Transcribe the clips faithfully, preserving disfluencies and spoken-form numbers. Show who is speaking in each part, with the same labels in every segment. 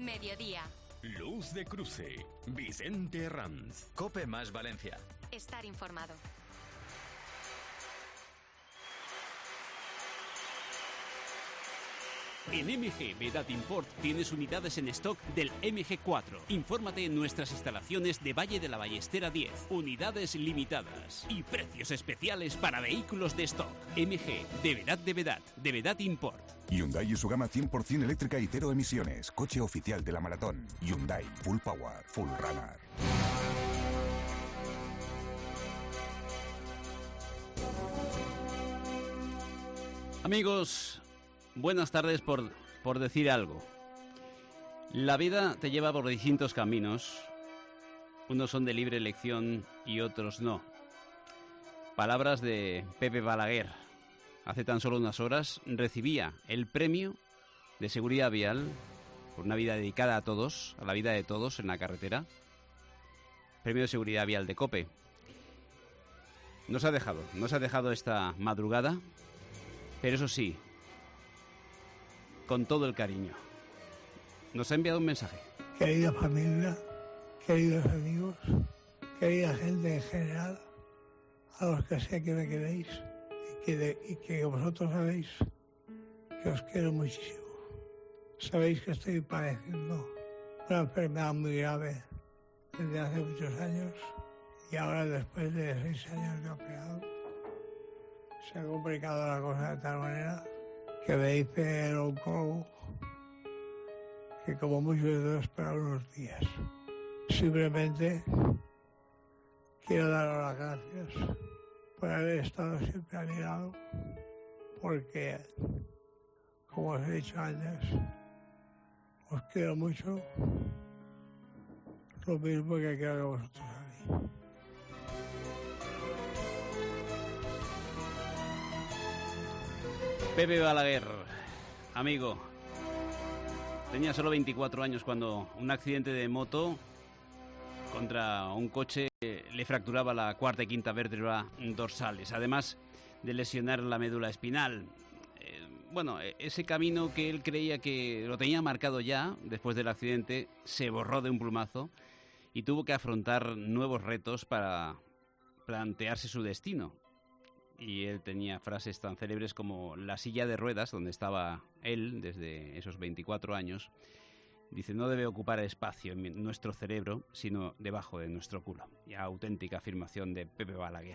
Speaker 1: Mediodía.
Speaker 2: Luz de Cruce. Vicente Ranz.
Speaker 3: COPE más Valencia.
Speaker 1: Estar informado.
Speaker 4: En M G Vedat Import tienes unidades en stock del M G cuatro. Infórmate en nuestras instalaciones de Valle de la Ballestera diez. Unidades limitadas y precios especiales para vehículos de stock. M G de Vedat de Vedat, de Vedat Import.
Speaker 5: Hyundai y su gama cien por ciento eléctrica y cero emisiones. Coche oficial de la maratón. Hyundai, full power, full runner.
Speaker 4: Amigos, buenas tardes. por, por decir algo. La vida te lleva por distintos caminos. Unos son de libre elección y otros no. Palabras de Pepe Balaguer. Hace tan solo unas horas recibía el premio de seguridad vial por una vida dedicada a todos, a la vida de todos en la carretera. Premio de seguridad vial de COPE. Nos ha dejado, nos ha dejado esta madrugada, pero eso sí, con todo el cariño. Nos ha enviado un mensaje.
Speaker 6: Querida familia, queridos amigos, querida gente en general, a los que sé que me queréis y que, de, y que vosotros sabéis que os quiero muchísimo. Sabéis que estoy padeciendo una enfermedad muy grave desde hace muchos años y ahora, después de seis años de operado, se ha complicado la cosa de tal manera que me dice el oncólogo que como mucho debo esperar unos días. Simplemente quiero daros las gracias por haber estado siempre a mi lado, porque, como os he dicho antes, os quiero mucho, lo mismo que quiero que vosotros a mí.
Speaker 4: Pepe Balaguer, amigo, tenía solo veinticuatro años cuando un accidente de moto contra un coche le fracturaba la cuarta y quinta vértebra dorsales, además de lesionar la médula espinal. Eh, bueno, ese camino que él creía que lo tenía marcado ya después del accidente se borró de un plumazo y tuvo que afrontar nuevos retos para plantearse su destino. Y él tenía frases tan célebres como la silla de ruedas, donde estaba él desde esos veinticuatro años. Dice, no debe ocupar espacio en nuestro cerebro, sino debajo de nuestro culo. Y auténtica afirmación de Pepe Balaguer.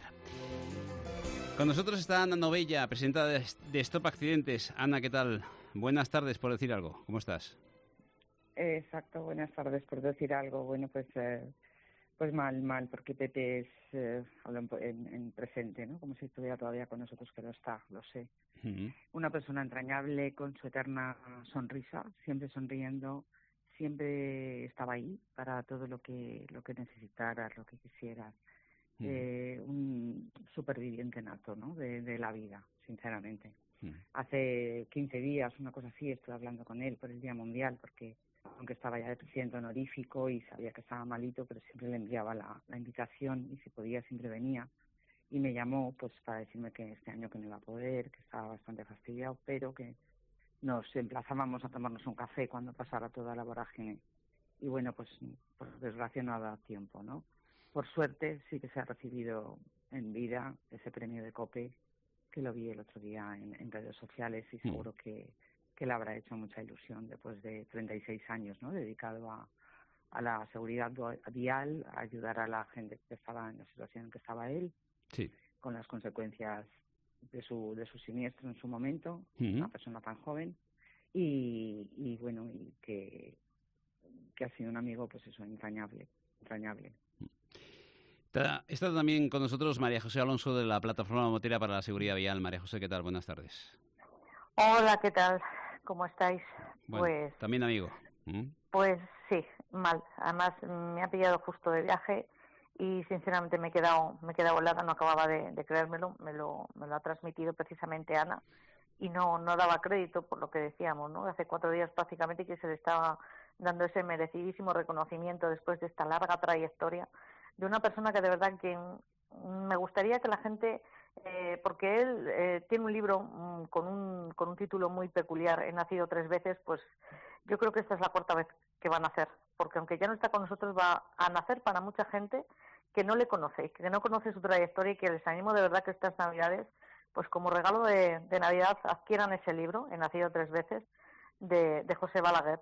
Speaker 4: Con nosotros está Ana Novella, presidenta de Stop Accidentes. Ana, ¿qué tal? Buenas tardes, por decir algo. ¿Cómo estás?
Speaker 7: Exacto, buenas tardes, por decir algo. Bueno, pues... Eh... Pues mal, mal, porque Pepe es, eh, hablo en, en, en presente, ¿no? Como si estuviera todavía con nosotros, que lo está, lo sé. Uh-huh. Una persona entrañable, con su eterna sonrisa, siempre sonriendo, siempre estaba ahí para todo lo que lo que necesitaras, lo que quisieras. Uh-huh. Eh, un superviviente nato, ¿no? De, de la vida, sinceramente. Uh-huh. Hace quince días, una cosa así, estuve hablando con él por el Día Mundial, porque... aunque estaba ya de presidente honorífico y sabía que estaba malito, pero siempre le enviaba la, la invitación y si podía siempre venía. Y me llamó pues para decirme que este año que no iba a poder, que estaba bastante fastidiado, pero que nos emplazábamos a tomarnos un café cuando pasara toda la vorágine. Y bueno, pues por desgracia no ha dado tiempo, ¿no? Por suerte sí que se ha recibido en vida ese premio de COPE, que lo vi el otro día en, en redes sociales y seguro que... que le habrá hecho mucha ilusión después de treinta y seis años, ¿no? Dedicado a, a la seguridad vial, a ayudar a la gente que estaba en la situación en que estaba él,
Speaker 4: sí,
Speaker 7: con las consecuencias de su de su siniestro en su momento,
Speaker 4: uh-huh.
Speaker 7: Una persona tan joven, y, y bueno, y que, que ha sido un amigo, pues eso, entrañable, entrañable.
Speaker 4: Está, está también con nosotros María José Alonso de la Plataforma Motera para la Seguridad Vial. María José, ¿qué tal? Buenas tardes.
Speaker 8: Hola, ¿qué tal? ¿Cómo estáis?
Speaker 4: Bueno,
Speaker 8: pues
Speaker 4: también amigo. ¿Mm?
Speaker 8: Pues sí, mal. Además me ha pillado justo de viaje y sinceramente me he quedado, me he quedado helada, no acababa de, de creérmelo, me lo, me lo ha transmitido precisamente Ana y no, no daba crédito por lo que decíamos, ¿no? Hace cuatro días prácticamente que se le estaba dando ese merecidísimo reconocimiento después de esta larga trayectoria de una persona que de verdad que me gustaría que la gente, eh, porque él eh, tiene un libro con, con, un, con un título muy peculiar, He nacido tres veces, pues yo creo que esta es la cuarta vez que va a nacer, porque aunque ya no está con nosotros, va a nacer para mucha gente que no le conoce, que no conoce su trayectoria y que les animo de verdad que estas Navidades, pues como regalo de, de Navidad, adquieran ese libro, He nacido tres veces, de, de José Balaguer,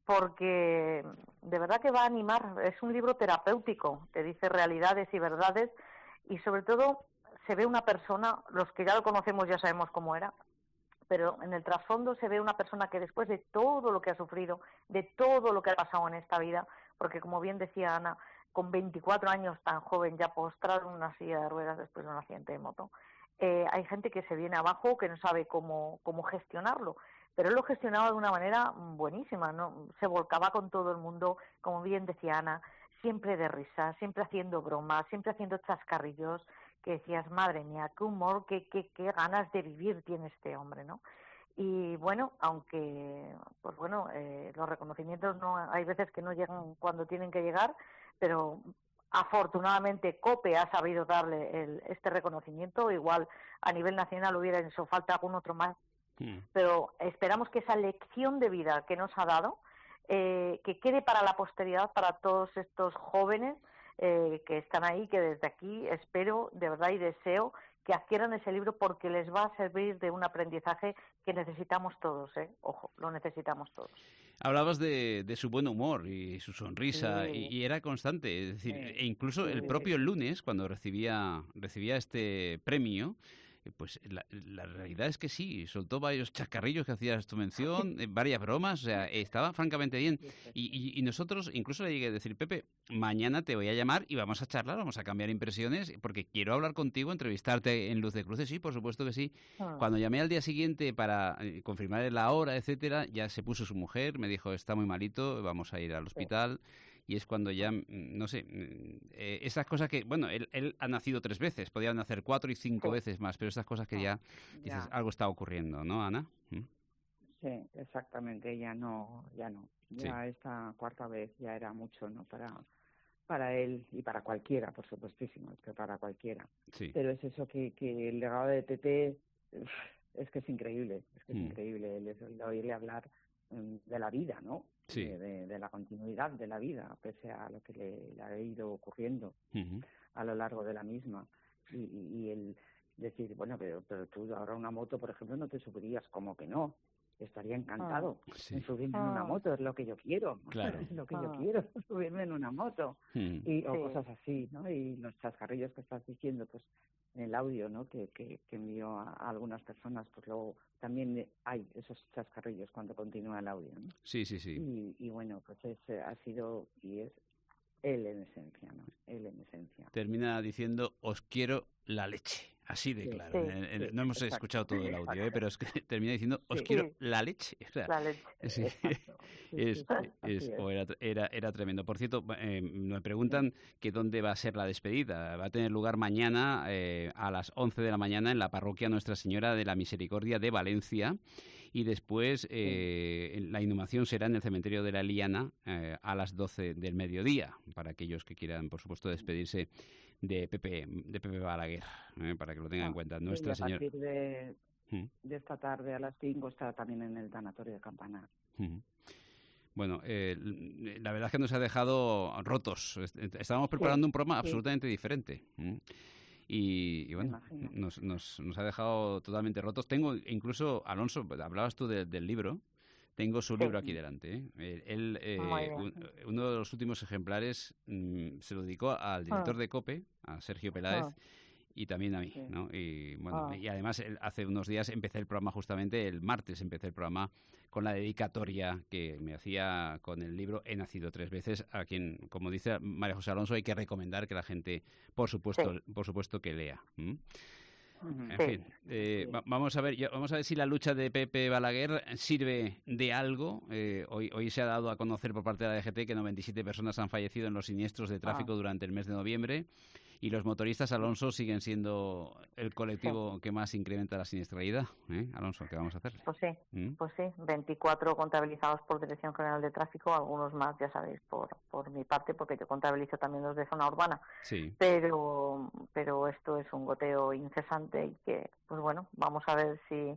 Speaker 8: porque de verdad que va a animar, es un libro terapéutico, te dice realidades y verdades, y sobre todo se ve una persona, los que ya lo conocemos ya sabemos cómo era, pero en el trasfondo se ve una persona que después de todo lo que ha sufrido, de todo lo que ha pasado en esta vida, porque como bien decía Ana, con veinticuatro años tan joven, ya postrado en una silla de ruedas después de un accidente de moto, eh, hay gente que se viene abajo, que no sabe cómo, cómo gestionarlo, pero él lo gestionaba de una manera buenísima, ¿no? Se volcaba con todo el mundo, como bien decía Ana, siempre de risa, siempre haciendo bromas, siempre haciendo chascarrillos, que decías, madre mía, qué humor, qué, qué, qué ganas de vivir tiene este hombre, ¿no? Y bueno, aunque, pues bueno, eh, los reconocimientos no, hay veces que no llegan cuando tienen que llegar, pero afortunadamente COPE ha sabido darle el, este reconocimiento, igual a nivel nacional hubiera hecho falta algún otro más, mm. pero esperamos que esa lección de vida que nos ha dado, eh, que quede para la posteridad, para todos estos jóvenes eh, que están ahí, que desde aquí espero de verdad y deseo que adquieran ese libro porque les va a servir de un aprendizaje que necesitamos todos, ¿eh? Ojo, lo necesitamos todos.
Speaker 4: Hablabas de, de su buen humor y su sonrisa,
Speaker 8: sí.
Speaker 4: y, y era constante, es decir,
Speaker 8: sí.
Speaker 4: e incluso
Speaker 8: sí.
Speaker 4: el propio lunes, cuando recibía, recibía este premio, pues la, la realidad es que sí, soltó varios chascarrillos que hacías tu mención, varias bromas, o sea, estaba francamente bien. Y, y, y nosotros, incluso le llegué a decir, Pepe, mañana te voy a llamar y vamos a charlar, vamos a cambiar impresiones, porque quiero hablar contigo, entrevistarte en Luz de Cruces. Sí, por supuesto que sí. Ah. Cuando llamé al día siguiente para eh, confirmar la hora, etcétera, ya se puso su mujer, me dijo, está muy malito, vamos a ir al hospital. Sí. Y es cuando ya, no sé, eh, esas cosas que, bueno, él, él ha nacido tres veces, podía nacer cuatro y cinco sí. veces más, pero esas cosas que ya, dices, ya. algo está ocurriendo, ¿no, Ana? ¿Mm?
Speaker 7: Sí, exactamente, ya no, ya no. Ya sí. esta cuarta vez ya era mucho, ¿no? Para, para él y para cualquiera, por supuestísimo, es que para cualquiera. Sí. Pero es eso que, que el legado de Tete es que es increíble, es que es mm. increíble el, el oírle hablar de la vida, ¿no? Sí. De, de, de la continuidad de la vida, pese a lo que le, le ha ido ocurriendo uh-huh. a lo largo de la misma. Y, y, y el decir, bueno, pero, pero tú ahora una moto, por ejemplo, no te subirías, como que no. Estaría encantado ah, sí. en subirme ah. en una moto, es lo que yo quiero, claro. es lo que ah. yo quiero, subirme en una moto, uh-huh. y, o sí. cosas así, ¿no? Y los chascarrillos que estás diciendo, pues en el audio, ¿no? Que, que, que envió a, a algunas personas, pues luego también hay esos chascarrillos cuando continúa el audio, ¿no?
Speaker 4: Sí, sí, sí.
Speaker 7: Y, y bueno, pues es, ha sido y es él en esencia, ¿no? Él en esencia.
Speaker 4: Termina diciendo, os quiero la leche. Así de sí, claro. Sí, en, en, sí, no hemos exacto, escuchado todo el audio, ¿eh? Pero es que termina diciendo, os sí, quiero sí. la leche. O sea,
Speaker 8: la leche.
Speaker 4: Sí, es, es, o era, era, era tremendo. Por cierto, eh, me preguntan que dónde va a ser la despedida. Va a tener lugar mañana eh, a las once de la mañana en la parroquia Nuestra Señora de la Misericordia de Valencia. Y después eh, la inhumación será en el cementerio de la Liana eh, a las doce del mediodía, para aquellos que quieran, por supuesto, despedirse de Pepe, de Pepe Balaguer, eh, para que lo tengan ah, en cuenta. Nuestra
Speaker 7: sí, a partir
Speaker 4: Señora...
Speaker 7: de, ¿Mm? de esta tarde a las cinco está también en el tanatorio de Campanar.
Speaker 4: ¿Mm? Bueno, eh, la verdad es que nos ha dejado rotos. Estábamos preparando sí, un programa sí. absolutamente diferente. ¿Mm? Y, y bueno, nos, nos, nos ha dejado totalmente rotos. Tengo incluso, Alonso, hablabas tú de, del libro, tengo su sí. libro aquí delante. ¿eh? Él, eh, un, uno de los últimos ejemplares mmm, se lo dedicó al director ah. de COPE, a Sergio Peláez, ah. y también a mí, sí. ¿no? Y bueno, ah. y además hace unos días empecé el programa, justamente el martes empecé el programa con la dedicatoria que me hacía con el libro He nacido tres veces, a quien, como dice María José Alonso, hay que recomendar que la gente, por supuesto, sí. por supuesto que lea. ¿Mm? Uh-huh. En sí. fin, eh, va, vamos a ver, ya, vamos a ver si la lucha de Pepe Balaguer sirve de algo. Eh, hoy, hoy se ha dado a conocer por parte de la D G T que noventa y siete personas han fallecido en los siniestros de tráfico ah. durante el mes de noviembre. Y los motoristas, Alonso, siguen siendo el colectivo sí. que más incrementa la siniestralidad. ¿Eh? Alonso, ¿qué vamos a hacer?
Speaker 8: Pues sí, ¿Mm? pues sí, veinticuatro contabilizados por Dirección General de Tráfico, algunos más, ya sabéis, por por mi parte, porque yo contabilizo también los de zona urbana.
Speaker 4: Sí.
Speaker 8: Pero, pero esto es un goteo incesante y que, pues bueno, vamos a ver si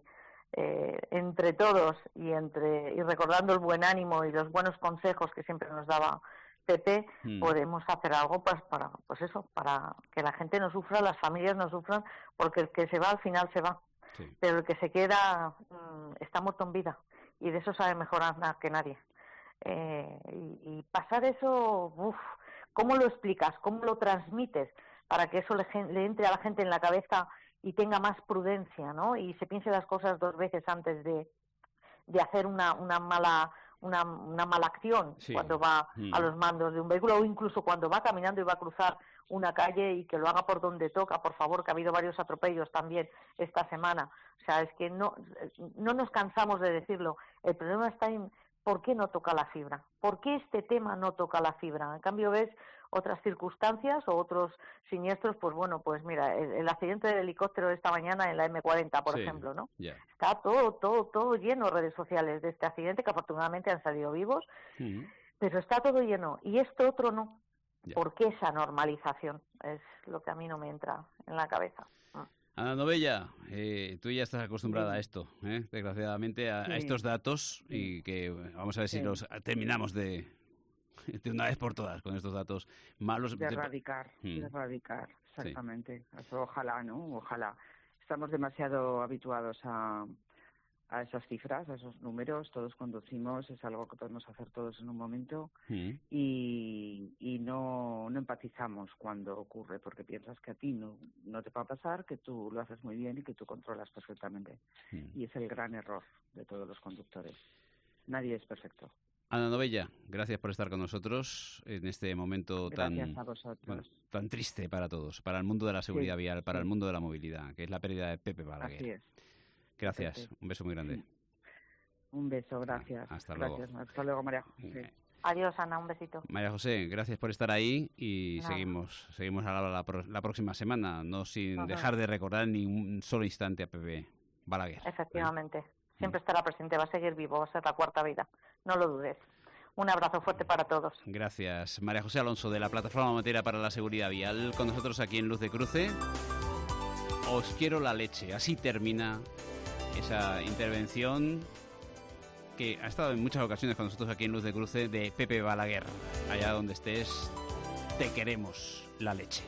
Speaker 8: eh, entre todos y entre y recordando el buen ánimo y los buenos consejos que siempre nos daba Pepe, mm. podemos hacer algo pues para pues eso, para que la gente no sufra, las familias no sufran, porque el que se va al final se va, sí. pero el que se queda mmm, está muerto en vida, y de eso sabe mejor Ana que nadie. Eh, y, y pasar eso, uff, ¿cómo lo explicas? ¿Cómo lo transmites? Para que eso le, le entre a la gente en la cabeza y tenga más prudencia, ¿no? Y se piense las cosas dos veces antes de, de hacer una, una mala una, una mala acción sí. cuando va mm. a los mandos de un vehículo, o incluso cuando va caminando y va a cruzar una calle, y que lo haga por donde toca, por favor, que ha habido varios atropellos también esta semana. O sea, es que no, no nos cansamos de decirlo. El problema está en por qué no toca la fibra, por qué este tema no toca la fibra. En cambio, ves otras circunstancias o otros siniestros, pues bueno, pues mira, el, el accidente del helicóptero de esta mañana en la eme cuarenta, por sí, ejemplo, ¿no? Yeah. Está todo, todo, todo lleno en redes sociales de este accidente, que afortunadamente han salido vivos, mm. pero está todo lleno, y esto otro no. Yeah. ¿Por qué esa normalización? Es lo que a mí no me entra en la cabeza.
Speaker 4: Ana Novella, eh, tú ya estás acostumbrada sí. a esto, ¿eh? desgraciadamente, a, sí. a estos datos, sí. y que vamos a ver si sí. los terminamos de... de una vez por todas con estos datos malos.
Speaker 7: De erradicar, mm. de erradicar, exactamente. Sí. Eso, ojalá, ¿no? Ojalá. Estamos demasiado habituados a, a esas cifras, a esos números. Todos conducimos, es algo que podemos hacer todos en un momento, mm. y, y no, no empatizamos cuando ocurre, porque piensas que a ti no, no te va a pasar, que tú lo haces muy bien y que tú controlas perfectamente. Mm. Y es el gran error de todos los conductores. Nadie es perfecto.
Speaker 4: Ana Novella, gracias por estar con nosotros en este momento tan, bueno, tan triste para todos, para el mundo de la seguridad sí, vial, para sí. el mundo de la movilidad, que es la pérdida de Pepe Balaguer.
Speaker 7: Así es.
Speaker 4: Gracias,
Speaker 7: Pepe.
Speaker 4: Un beso muy grande.
Speaker 7: Sí. Un beso, gracias.
Speaker 4: Hasta
Speaker 7: gracias.
Speaker 4: luego.
Speaker 7: Hasta luego, María José.
Speaker 8: Adiós, Ana, un besito.
Speaker 4: María José, gracias por estar ahí, y Nada. seguimos seguimos a la, la, la próxima semana, no sin Ajá. dejar de recordar ni un solo instante a Pepe Balaguer.
Speaker 8: Efectivamente. ¿Eh? Siempre estará presente, va a seguir vivo, va a ser la cuarta vida, no lo dudes. Un abrazo fuerte para todos.
Speaker 4: Gracias. María José Alonso, de la Plataforma Matera para la Seguridad Vial, con nosotros aquí en Luz de Cruce. Os quiero la leche. Así termina esa intervención que ha estado en muchas ocasiones con nosotros aquí en Luz de Cruce, de Pepe Balaguer. Allá donde estés, te queremos la leche.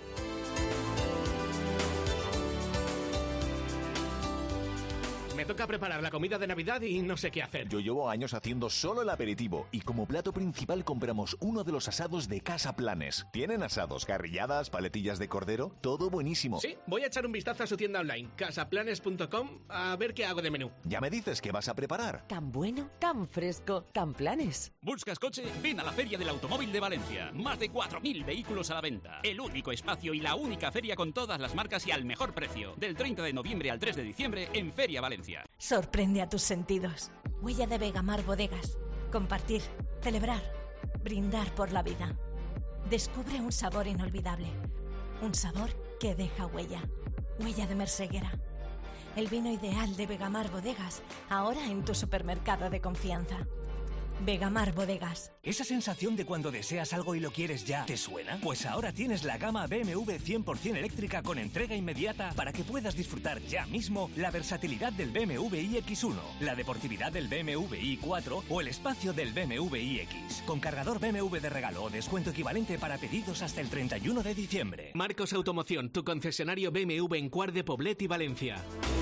Speaker 1: Me toca preparar la comida de Navidad y no sé qué hacer.
Speaker 3: Yo llevo años haciendo solo el aperitivo, y como plato principal compramos uno de los asados de Casa Planes. Tienen asados, carrilladas, paletillas de cordero, todo buenísimo.
Speaker 1: Sí, voy a echar un vistazo a su tienda online, casaplanes punto com, a ver qué hago de menú.
Speaker 3: Ya me dices qué vas a preparar.
Speaker 9: Tan bueno, tan fresco, tan planes.
Speaker 2: ¿Buscas coche? Ven a la Feria del Automóvil de Valencia. Más de cuatro mil vehículos a la venta. El único espacio y la única feria con todas las marcas y al mejor precio. Del treinta de noviembre al tres de diciembre en Feria Valencia.
Speaker 10: Sorprende a tus sentidos. Huella de Vegamar Bodegas. Compartir, celebrar, brindar por la vida. Descubre un sabor inolvidable. Un sabor que deja huella. Huella de Merseguera. El vino ideal de Vegamar Bodegas, ahora en tu supermercado de confianza. Vegamar Bodegas.
Speaker 11: ¿Esa sensación de cuando deseas algo y lo quieres ya, te suena? Pues ahora tienes la gama B M W cien por ciento eléctrica con entrega inmediata para que puedas disfrutar ya mismo la versatilidad del B M W i X uno, la deportividad del B M W i cuatro o el espacio del B M W iX. Con cargador B M W de regalo o descuento equivalente para pedidos hasta el treinta y uno de diciembre.
Speaker 1: Marcos Automoción, tu concesionario B M W en Cuart de Poblet y Valencia.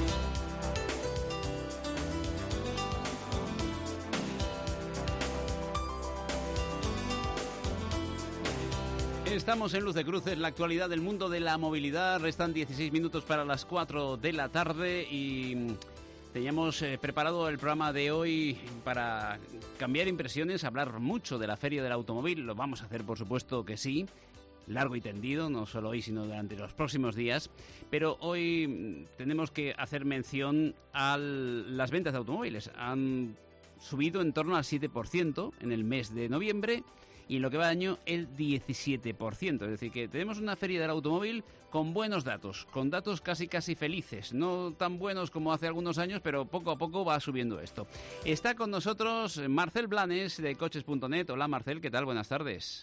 Speaker 4: Estamos en Luz de Cruce, en la actualidad del mundo de la movilidad. Restan dieciséis minutos para las cuatro de la tarde y teníamos eh, preparado el programa de hoy para cambiar impresiones, hablar mucho de la Feria del Automóvil. Lo vamos a hacer, por supuesto que sí, largo y tendido, no solo hoy, sino durante los próximos días. Pero hoy tenemos que hacer mención a las ventas de automóviles. Han subido en torno al siete por ciento en el mes de noviembre, y en lo que va de año el diecisiete por ciento. Es decir, que tenemos una feria del automóvil con buenos datos, con datos casi casi felices, no tan buenos como hace algunos años, pero poco a poco va subiendo esto. Está con nosotros Marcel Blanes de coches punto net. Hola Marcel, ¿qué tal? Buenas tardes.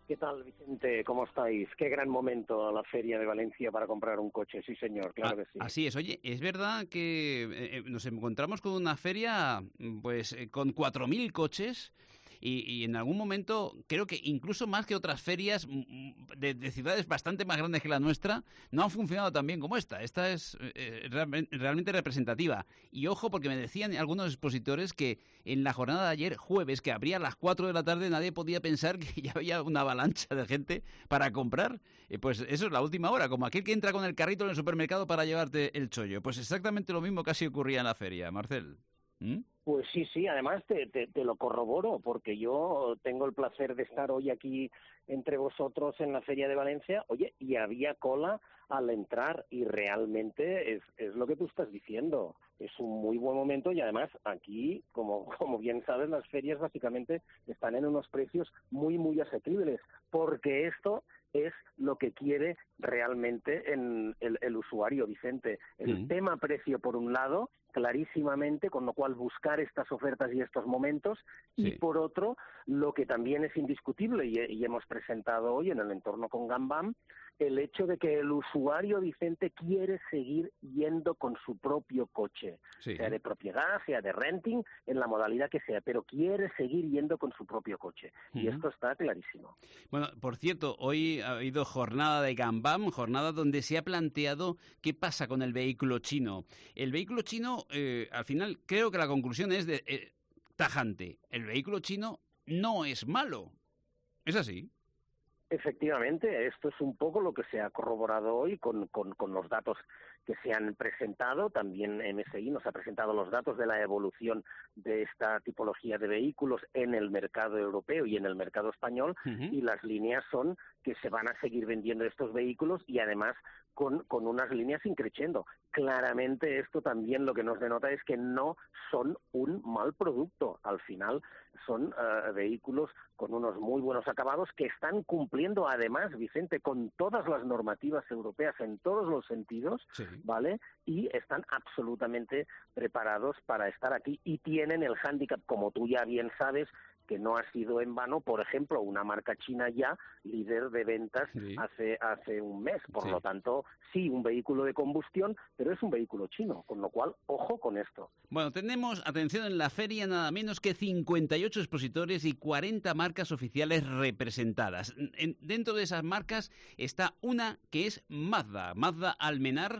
Speaker 12: ¿Qué tal, Vicente? ¿Cómo estáis? Qué gran momento la Feria de Valencia para comprar un coche, sí señor, claro que sí.
Speaker 4: Así es. Oye, es verdad que eh, nos encontramos con una feria pues eh, con cuatro mil coches y, y en algún momento creo que incluso más que otras ferias de, de ciudades bastante más grandes que la nuestra no han funcionado tan bien como esta. Esta es eh, realmente, realmente representativa. Y ojo, porque me decían algunos expositores que en la jornada de ayer, jueves, que abría a las cuatro de la tarde, nadie podía pensar que ya había una avalancha de gente para comprar. Eh, pues eso es la última hora, como aquel que entra con el carrito en el supermercado para llevarte el chollo. Pues exactamente lo mismo casi ocurría en la feria, Marcel. ¿Mm?
Speaker 12: Pues sí, sí, además te, te, te lo corroboro, porque yo tengo el placer de estar hoy aquí entre vosotros en la Feria de Valencia, oye, y había cola al entrar, y realmente es, es lo que tú estás diciendo, es un muy buen momento, y además aquí, como, como bien sabes, las ferias básicamente están en unos precios muy, muy asequibles, porque esto es lo que quiere realmente en el, el usuario, Vicente. El mm. tema precio, por un lado, clarísimamente, con lo cual buscar estas ofertas y estos momentos, sí. Y por otro, lo que también es indiscutible, y, y hemos presentado hoy en el entorno con Gambam, el hecho de que el usuario, Vicente, quiere seguir yendo con su propio coche, sí. Sea de propiedad, sea de renting, en la modalidad que sea, pero quiere seguir yendo con su propio coche, uh-huh. Y esto está clarísimo.
Speaker 4: Bueno, por cierto, hoy ha habido jornada de Gambam, jornada donde se ha planteado qué pasa con el vehículo chino. El vehículo chino, eh, al final, creo que la conclusión es de, eh, tajante. El vehículo chino no es malo. ¿Es así?
Speaker 12: Efectivamente, esto es un poco lo que se ha corroborado hoy con, con, con los datos que se han presentado. También M S I nos ha presentado los datos de la evolución de esta tipología de vehículos en el mercado europeo y en el mercado español, uh-huh. Y las líneas son que se van a seguir vendiendo estos vehículos y además con, con unas líneas increciendo. Claramente esto también lo que nos denota es que no son un mal producto. Al final son uh, vehículos con unos muy buenos acabados que están cumpliendo además, Vicente, con todas las normativas europeas en todos los sentidos, sí. ¿Vale? Y están absolutamente preparados para estar aquí y tienen el hándicap, como tú ya bien sabes, que no ha sido en vano, por ejemplo, una marca china ya líder de ventas sí. hace hace un mes. Por sí. lo tanto, sí, un vehículo de combustión, pero es un vehículo chino, con lo cual, ojo con esto.
Speaker 4: Bueno, tenemos, atención, en la feria nada menos que cincuenta y ocho expositores y cuarenta marcas oficiales representadas. En, dentro de esas marcas está una que es Mazda. Mazda Almenar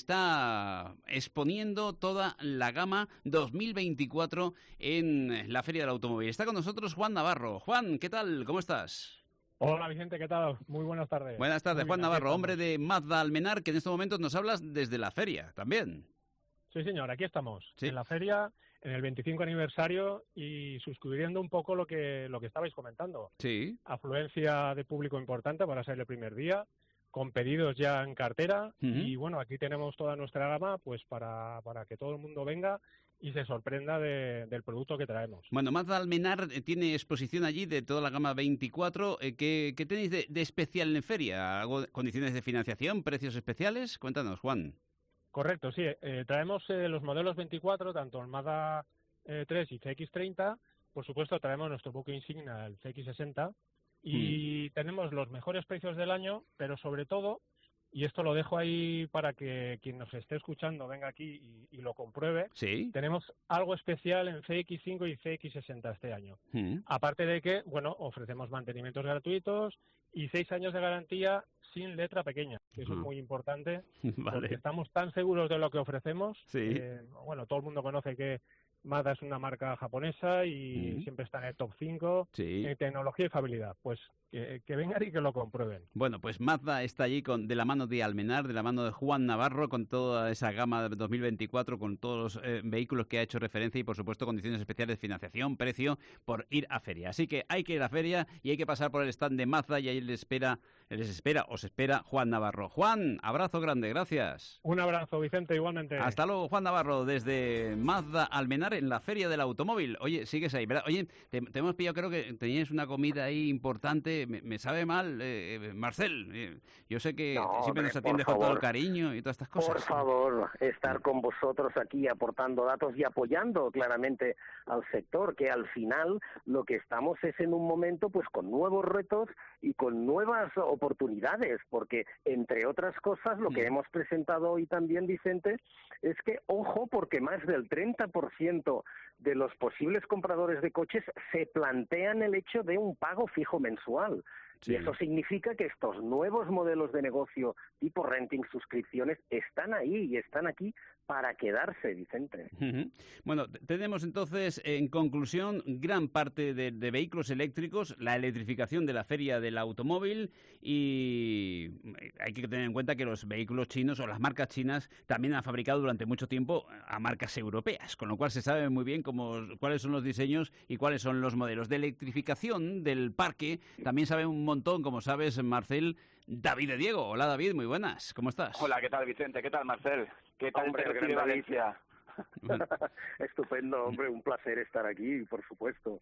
Speaker 4: está exponiendo toda la gama dos mil veinticuatro en la Feria del Automóvil. Está con nosotros Juan Navarro. Juan, ¿qué tal? ¿Cómo estás?
Speaker 13: Hola Vicente, ¿qué tal? Muy buenas tardes.
Speaker 4: Buenas tardes, Juan Navarro, hombre de Mazda Almenar, que en estos momentos nos hablas desde la feria también.
Speaker 13: Sí, señor, aquí estamos, ¿sí? En la feria, en el veinticinco aniversario y suscribiendo un poco lo que lo que estabais comentando.
Speaker 4: Sí.
Speaker 13: Afluencia de público importante para ser el primer día, con pedidos ya en cartera, uh-huh. Y bueno, aquí tenemos toda nuestra gama pues para, para que todo el mundo venga y se sorprenda de, del producto que traemos.
Speaker 4: Bueno, Mazda Almenar tiene exposición allí de toda la gama veinticuatro. ¿Qué, qué tenéis de, de especial en feria? ¿Algo, condiciones de financiación, precios especiales? Cuéntanos, Juan.
Speaker 13: Correcto, sí. Eh, traemos eh, los modelos veinticuatro, tanto el Mazda eh, tres y C X treinta. Por supuesto, traemos nuestro buque insignia, el C X sesenta. Y mm. tenemos los mejores precios del año, pero sobre todo, y esto lo dejo ahí para que quien nos esté escuchando venga aquí y, y lo compruebe,
Speaker 4: ¿sí?
Speaker 13: Tenemos algo especial en C X cinco y C X sesenta este año.
Speaker 4: Mm.
Speaker 13: Aparte de que, bueno, ofrecemos mantenimientos gratuitos y seis años de garantía sin letra pequeña, que eso uh-huh. es muy importante,
Speaker 4: vale.
Speaker 13: Porque estamos tan seguros de lo que ofrecemos.
Speaker 4: Sí.
Speaker 13: Eh, bueno, todo el mundo conoce que Mazda es una marca japonesa y uh-huh. siempre está en el top cinco
Speaker 4: sí.
Speaker 13: en tecnología y fiabilidad. Pues que, que vengan y que lo comprueben.
Speaker 4: Bueno, pues Mazda está allí con, de la mano de Almenar, de la mano de Juan Navarro, con toda esa gama de dos mil veinticuatro, con todos los eh, vehículos que ha hecho referencia y, por supuesto, condiciones especiales de financiación, precio, por ir a feria. Así que hay que ir a feria y hay que pasar por el stand de Mazda y ahí le espera les espera, os espera Juan Navarro. Juan, abrazo grande, gracias.
Speaker 13: Un abrazo, Vicente, igualmente.
Speaker 4: Hasta luego, Juan Navarro, desde Mazda Almenar, en la Feria del Automóvil. Oye, sigues ahí, ¿verdad? Oye, te, te hemos pillado, creo que teníais una comida ahí importante. Me, me sabe mal, eh, Marcel. Eh, yo sé que
Speaker 12: No,
Speaker 4: siempre
Speaker 12: hombre,
Speaker 4: nos atiendes
Speaker 12: por
Speaker 4: con todo el
Speaker 12: favor.
Speaker 4: cariño y todas estas cosas.
Speaker 12: Por favor, estar con vosotros aquí aportando datos y apoyando claramente al sector, que al final lo que estamos es en un momento pues con nuevos retos y con nuevas oportunidades, porque entre otras cosas lo que hemos presentado hoy también, Vicente, es que, ojo, porque más del treinta por ciento de los posibles compradores de coches se plantean el hecho de un pago fijo mensual.
Speaker 4: Sí.
Speaker 12: Y eso significa que estos nuevos modelos de negocio tipo renting, suscripciones, están ahí y están aquí para quedarse, Vicente.
Speaker 4: Uh-huh. Bueno, t- tenemos entonces, en conclusión, gran parte de, de vehículos eléctricos, la electrificación de la feria del automóvil, y hay que tener en cuenta que los vehículos chinos o las marcas chinas también han fabricado durante mucho tiempo a marcas europeas, con lo cual se sabe muy bien cómo, cuáles son los diseños y cuáles son los modelos. De electrificación del parque también sabe un montón, como sabes, Marcel, David de Diego. Hola, David, muy buenas, ¿cómo estás?
Speaker 14: Hola, ¿qué tal, Vicente? ¿Qué tal, Marcel? ¿Qué tal
Speaker 12: Hombre,
Speaker 14: te
Speaker 12: el
Speaker 14: recibe
Speaker 12: gran
Speaker 14: Valencia?
Speaker 12: Estupendo, hombre, un placer estar aquí, por supuesto.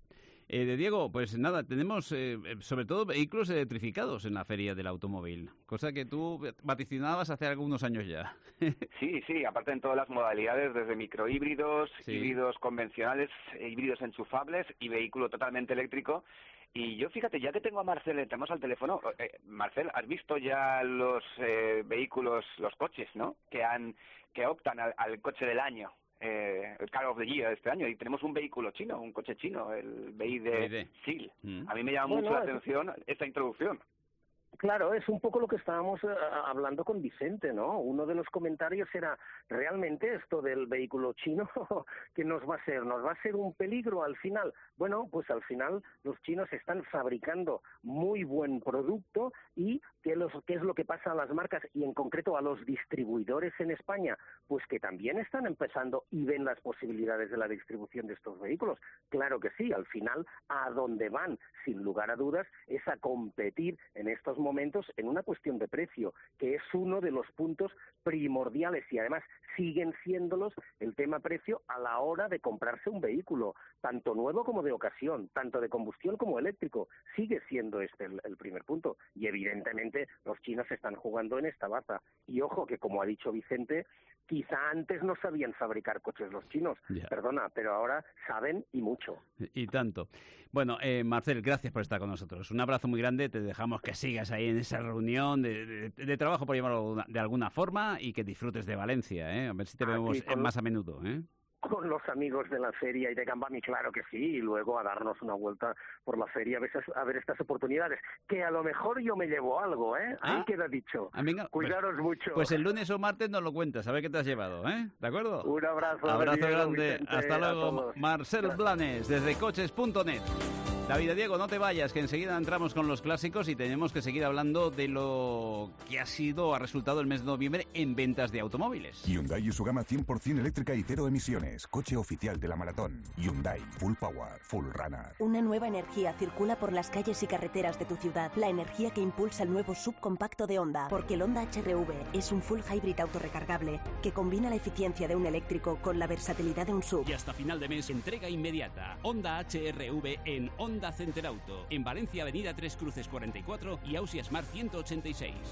Speaker 4: Eh, de Diego, pues nada, tenemos eh, sobre todo vehículos electrificados en la feria del automóvil, cosa que tú vaticinabas hace algunos años ya.
Speaker 14: Sí, sí, aparte en todas las modalidades, desde microhíbridos,
Speaker 4: Sí.
Speaker 14: híbridos convencionales, híbridos enchufables y vehículo totalmente eléctrico. Y yo, fíjate, ya que tengo a Marcel, eh, tenemos al teléfono, eh, Marcel, ¿has visto ya los eh, vehículos, los coches, ¿no?, que han que optan al, al coche del año, eh, el Car of the Year de este año? Y tenemos un vehículo chino, un coche chino, el B I D
Speaker 4: B I D.
Speaker 14: S E A L.
Speaker 4: Mm.
Speaker 14: A mí me llama
Speaker 12: Bueno,
Speaker 14: mucho la
Speaker 12: es-
Speaker 14: atención esta introducción.
Speaker 12: Claro, es un poco lo que estábamos eh, hablando con Vicente, ¿no? Uno de los comentarios era, ¿realmente esto del vehículo chino qué nos va a ser? ¿Nos va a ser un peligro al final? Bueno, pues al final los chinos están fabricando muy buen producto y ¿qué, los, qué es lo que pasa a las marcas y en concreto a los distribuidores en España? Pues que también están empezando y ven las posibilidades de la distribución de estos vehículos. Claro que sí, al final a donde van, sin lugar a dudas, es a competir en estos momentos en una cuestión de precio, que es uno de los puntos primordiales y además siguen siéndolos el tema precio a la hora de comprarse un vehículo, tanto nuevo como de ocasión, tanto de combustión como eléctrico. Sigue siendo este el, el primer punto y evidentemente los chinos están jugando en esta baza. Y ojo que, como ha dicho Vicente, quizá antes no sabían fabricar coches los chinos,
Speaker 4: Ya.
Speaker 12: perdona, pero ahora saben y mucho.
Speaker 4: Y tanto. Bueno, eh, Marcel, gracias por estar con nosotros. Un abrazo muy grande. Te dejamos que sigas ahí en esa reunión de, de- de trabajo, por llamarlo de alguna forma, y que disfrutes de Valencia, ¿eh? A ver si te
Speaker 12: Aquí
Speaker 4: vemos
Speaker 12: con-
Speaker 4: más a menudo, ¿eh?
Speaker 12: Con los amigos de la feria y de Gambami, claro que sí, y luego a darnos una vuelta por la feria a ver, esas- a ver estas oportunidades, que a lo mejor yo me llevo algo, ¿eh? Ahí
Speaker 4: Ah.
Speaker 12: queda dicho.
Speaker 4: Ah, venga, pues-
Speaker 12: Cuidaros mucho.
Speaker 4: Pues el lunes o martes nos lo cuentas, a ver qué te has llevado, ¿eh? ¿De acuerdo?
Speaker 12: Un abrazo.
Speaker 4: Abrazo
Speaker 12: Diego,
Speaker 4: grande.
Speaker 12: Vicente,
Speaker 4: Hasta
Speaker 12: a
Speaker 4: luego,
Speaker 12: todos.
Speaker 4: Marcel
Speaker 12: Gracias.
Speaker 4: Blanes, desde coches punto net. David de Diego, no te vayas, que enseguida entramos con los clásicos y tenemos que seguir hablando de lo que ha sido, ha resultado el mes de noviembre en ventas de automóviles.
Speaker 5: Hyundai y su gama cien por ciento eléctrica y cero emisiones. Coche oficial de la maratón. Hyundai. Full Power. Full Runner.
Speaker 15: Una nueva energía circula por las calles y carreteras de tu ciudad. La energía que impulsa el nuevo subcompacto de Honda. Porque el Honda H R V es un full hybrid autorrecargable que combina la eficiencia de un eléctrico con la versatilidad de un sub.
Speaker 2: Y hasta final de mes, entrega inmediata. Honda H R V en Honda Center Auto. En Valencia, Avenida Tres Cruces cuarenta y cuatro y Ausia Smart ciento ochenta y seis.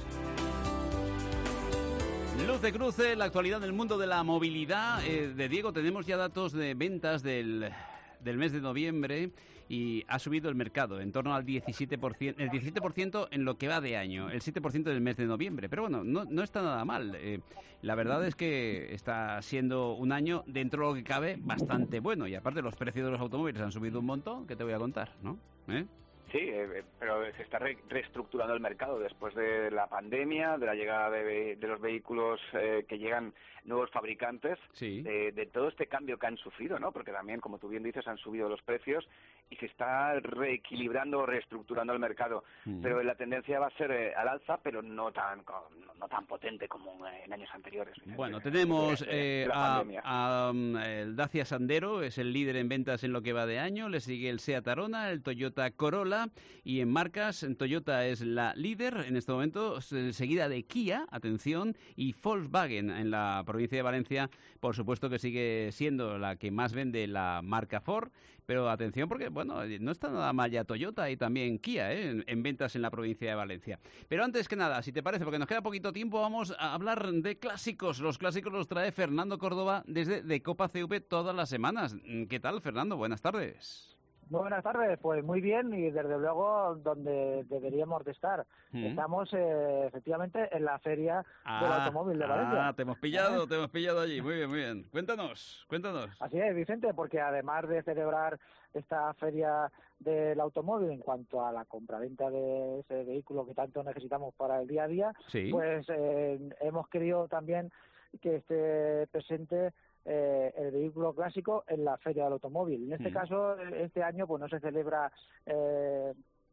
Speaker 4: Luz de cruce, la actualidad del mundo de la movilidad. Eh, de Diego, tenemos ya datos de ventas del, del mes de noviembre y ha subido el mercado en torno al diecisiete por ciento, el diecisiete por ciento en lo que va de año, el siete por ciento del mes de noviembre. Pero bueno, no, no está nada mal. Eh, la verdad es que está siendo un año, dentro de lo que cabe, bastante bueno. Y aparte los precios de los automóviles han subido un montón, que te voy a contar, ¿no? ¿Eh?
Speaker 14: Sí, eh, pero se está re- reestructurando el mercado después de la pandemia, de la llegada de, ve- de los vehículos eh, que llegan nuevos fabricantes,
Speaker 4: Sí.
Speaker 14: de, de todo este cambio que han sufrido, ¿no? Porque también, como tú bien dices, han subido los precios y se está reequilibrando, reestructurando el mercado.
Speaker 4: Mm.
Speaker 14: Pero la tendencia va a ser eh, al alza, pero no tan co- no, no tan potente como en, en años anteriores.
Speaker 4: Bueno, tenemos
Speaker 14: De- de-
Speaker 4: eh,
Speaker 14: de la
Speaker 4: a,
Speaker 14: pandemia.
Speaker 4: a, um, el Dacia Sandero, es el líder en ventas en lo que va de año, le sigue el Seat Arona, el Toyota Corolla Toyota, y en marcas Toyota es la líder en este momento, seguida de Kia, atención, y Volkswagen en la provincia de Valencia, por supuesto que sigue siendo la que más vende la marca Ford, pero atención porque, bueno, no está nada mal ya Toyota y también Kia, ¿eh? en, en ventas en la provincia de Valencia. Pero antes que nada, si te parece, porque nos queda poquito tiempo, vamos a hablar de clásicos. Los clásicos los trae Fernando Córdoba desde de Copa C V todas las semanas. ¿Qué tal, Fernando? Buenas tardes.
Speaker 16: Muy buenas tardes, pues muy bien y desde luego donde deberíamos de estar. Mm. Estamos eh, efectivamente en la Feria ah, del Automóvil de Valencia.
Speaker 4: Ah, te hemos pillado, ¿Eh? te hemos pillado allí. Muy bien, muy bien. Cuéntanos, cuéntanos.
Speaker 16: Así es, Vicente, porque además de celebrar esta Feria del Automóvil en cuanto a la compraventa de ese vehículo que tanto necesitamos para el día a día, sí. pues eh, hemos querido también que esté presente Eh, el vehículo clásico en la Feria del Automóvil. En este mm. caso, este año pues no se celebra eh,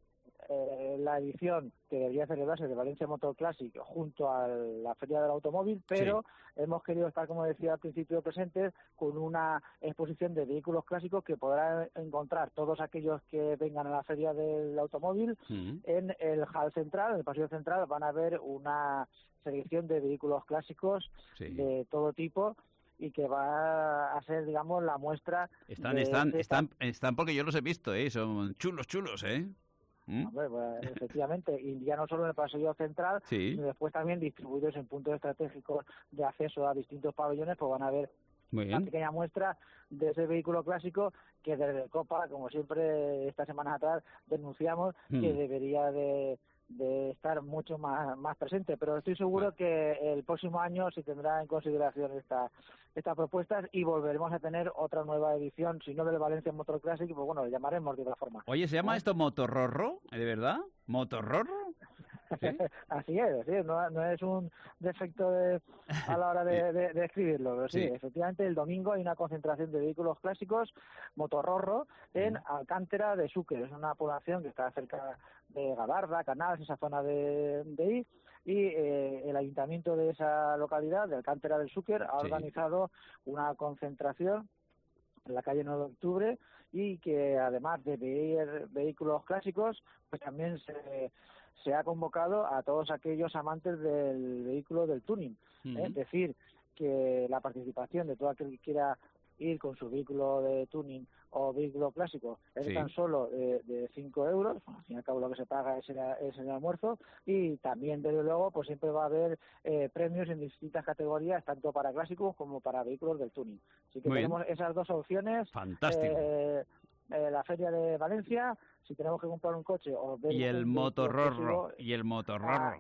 Speaker 16: eh, la edición que debería celebrarse de Valencia Motor Classic junto a la Feria del Automóvil, pero sí. hemos querido estar, como decía al principio, presentes con una exposición de vehículos clásicos que podrán encontrar todos aquellos que vengan a la Feria del Automóvil mm. en el hall central, en el pasillo central, van a ver una selección de vehículos clásicos sí. de todo tipo y que va a ser, digamos, la muestra...
Speaker 4: Están,
Speaker 16: de
Speaker 4: están,
Speaker 16: esta...
Speaker 4: están, están porque yo los he visto, ¿eh? Son chulos, chulos, ¿eh?
Speaker 16: ¿Mm? Hombre, pues, efectivamente, y ya no solo en el pasillo central, sí. sino después también distribuidos en puntos estratégicos de acceso a distintos pabellones, pues van a ver una pequeña muestra de ese vehículo clásico que desde Copa, como siempre estas semanas atrás, denunciamos mm. que debería de... de estar mucho más más presente, pero estoy seguro que el próximo año se tendrá en consideración esta estas propuestas y volveremos a tener otra nueva edición, si no del Valencia Motor Classic, pues bueno, le llamaremos de otra forma.
Speaker 4: Oye, ¿se llama ¿Eh? esto Motorrorro? ¿De verdad? ¿Motorrorro?
Speaker 16: ¿Sí? Así es, así es, no, no es un defecto de, a la hora de, de, de escribirlo, pero sí, sí, efectivamente el domingo hay una concentración de vehículos clásicos Motorrorro en mm. Alcántara de Xúquer, es una población que está cerca de Gabarda, Canals, esa zona de, de ahí, y eh, el ayuntamiento de esa localidad, de Alcántara del Xúquer, ha sí. organizado una concentración en la calle nueve de octubre y que además de ver vehículos clásicos, pues también se... se ha convocado a todos aquellos amantes del vehículo del tuning. Uh-huh. ¿eh? Es decir, que la participación de todo aquel que quiera ir con su vehículo de tuning o vehículo clásico es sí. tan solo de, de cinco euros, al fin y al cabo lo que se paga es el, es el almuerzo, y también desde luego pues siempre va a haber eh, premios en distintas categorías, tanto para clásicos como para vehículos del tuning. Así que Muy tenemos bien. esas dos opciones.
Speaker 4: Fantástico.
Speaker 16: Eh, eh, la Feria de Valencia, si tenemos que comprar un coche o ver
Speaker 4: y el Motorrorro y el Motorrorro.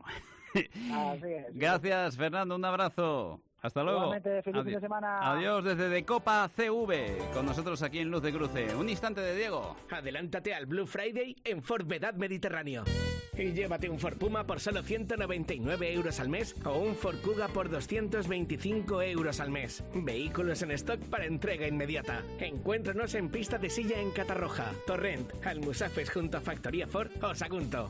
Speaker 16: Ah, así es, sí.
Speaker 4: Gracias, Fernando, un abrazo. Hasta luego.
Speaker 16: Igualmente, feliz fin de semana.
Speaker 4: Adiós desde de Copa C V, con nosotros aquí en Luz de Cruce. Un instante de Diego.
Speaker 1: Adelántate al Blue Friday en Ford Vedad Mediterráneo. Y llévate un Ford Puma por solo ciento noventa y nueve euros al mes o un Ford Kuga por doscientos veinticinco euros al mes. Vehículos en stock para entrega inmediata. Encuéntranos en Pista de Silla en Catarroja, Torrent, Almusafes junto a Factoría Ford o Sagunto.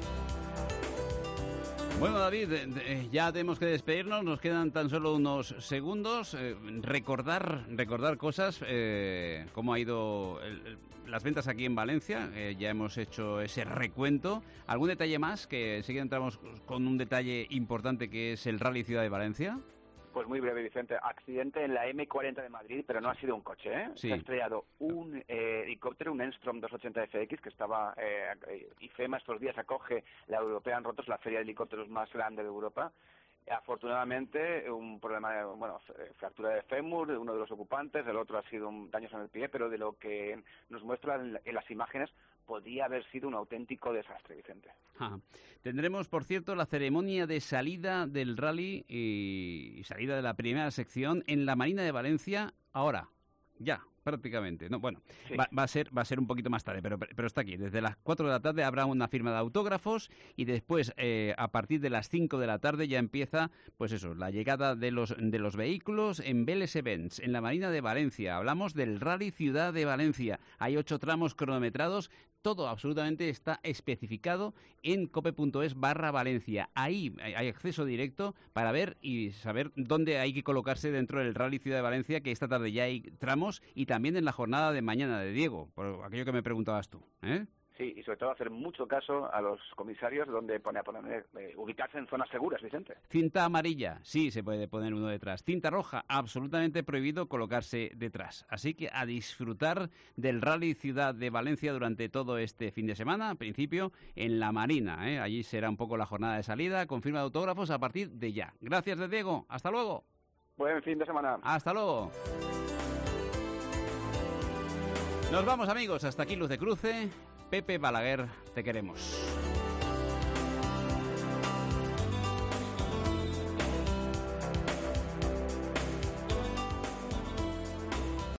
Speaker 4: Bueno, David, eh, ya tenemos que despedirnos, nos quedan tan solo unos segundos. Eh, recordar recordar cosas, eh, cómo ha ido el, el, las ventas aquí en Valencia, eh, ya hemos hecho ese recuento. ¿Algún detalle más? Que enseguida entramos con un detalle importante que es el Rally Ciudad de Valencia.
Speaker 14: Pues muy breve, Vicente. Accidente en la eme cuarenta de Madrid, pero no ha sido un coche, ¿eh?
Speaker 4: Sí.
Speaker 14: Se ha estrellado un eh, helicóptero, un Enstrom doscientos ochenta efe equis, que estaba... Eh, IFEMA estos días acoge la European Rotos, la feria de helicópteros más grande de Europa. Afortunadamente, un problema, de, bueno, fractura de fémur de uno de los ocupantes, el otro ha sido un daños en el pie, pero de lo que nos muestran en las imágenes, podía haber sido un auténtico desastre, Vicente.
Speaker 4: Ajá. Tendremos, por cierto, la ceremonia de salida del rally y salida de la primera sección en la Marina de Valencia, ahora, ya. Prácticamente, no, bueno, sí. va, va a ser va a ser un poquito más tarde, pero pero está aquí. Desde las cuatro de la tarde habrá una firma de autógrafos y después eh, a partir de las cinco de la tarde ya empieza, pues eso, la llegada de los de los vehículos en Vélez Events, en la Marina de Valencia. Hablamos del Rally Ciudad de Valencia. Hay ocho tramos cronometrados. Todo absolutamente está especificado en cope.es barra Valencia. Ahí hay acceso directo para ver y saber dónde hay que colocarse dentro del Rally Ciudad de Valencia, que esta tarde ya hay tramos, y también en la jornada de mañana de Diego, por aquello que me preguntabas tú, ¿eh?
Speaker 14: Sí, y sobre todo hacer mucho caso a los comisarios donde pone a poner, eh, ubicarse en zonas seguras, Vicente.
Speaker 4: Cinta amarilla, sí se puede poner uno detrás. Cinta roja, absolutamente prohibido colocarse detrás. Así que a disfrutar del Rally Ciudad de Valencia durante todo este fin de semana, en principio en La Marina, ¿eh? Allí será un poco la jornada de salida, con firma de autógrafos a partir de ya. Gracias de Diego, hasta luego.
Speaker 14: Buen fin de semana.
Speaker 4: Hasta luego. Nos vamos, amigos, hasta aquí Luz de Cruce. Pepe Balaguer, te queremos.